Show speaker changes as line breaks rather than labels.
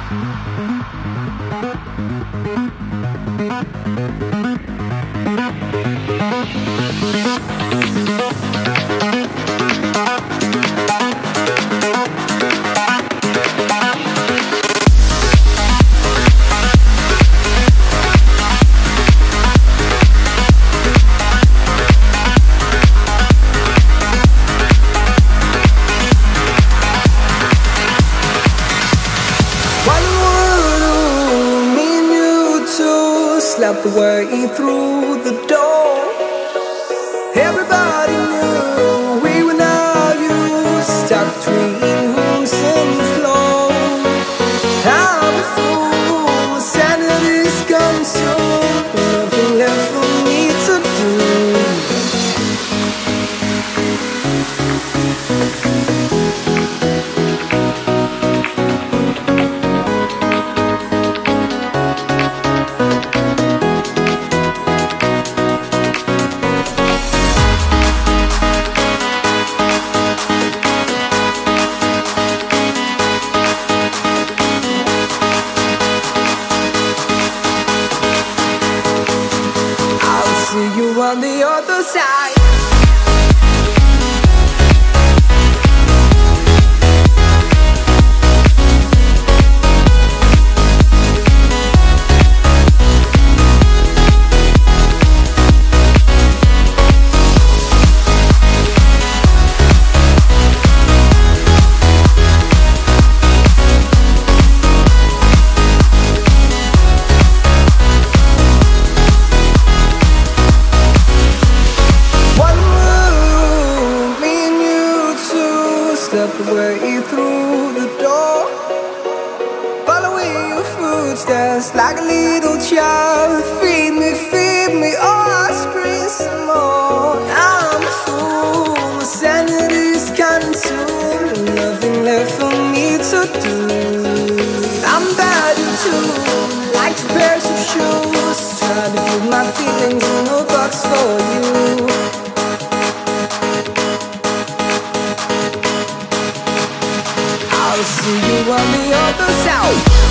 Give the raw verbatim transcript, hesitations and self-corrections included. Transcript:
Slept the way through the door. Everybody knew we were now used, stuck between rooms and the floor. I'm a fool, my sanity's gone soon, nothing left for me to do. See you on the other side. Slept the way through the door, following your footsteps like a little child. Feed me, feed me, oh, I spring some more. I'm a fool, my sanity's consumed, nothing left for me to do. I'm bad too, like two pairs of shoes, trying to put my feelings in a box for you. I'll see you on the other side.